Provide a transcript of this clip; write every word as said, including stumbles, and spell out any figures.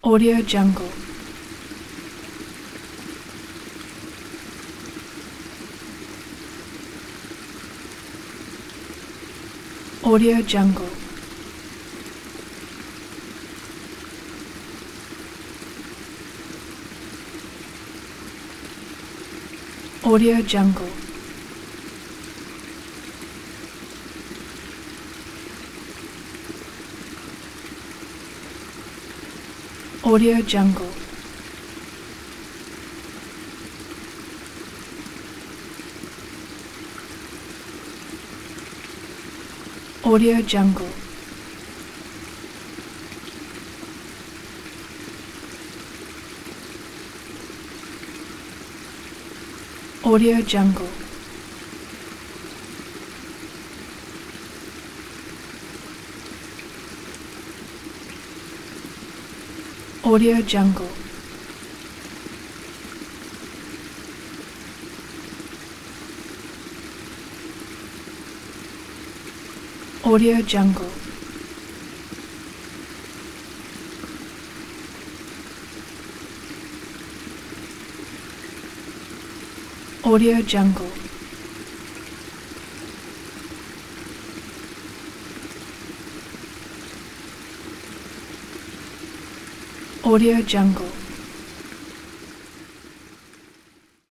Audio Jungle. Audio Jungle. Audio Jungle. Audio Jungle. Audio Jungle. Audio Jungle. Audio Jungle. Audio Jungle. Audio Jungle. Audio Jungle.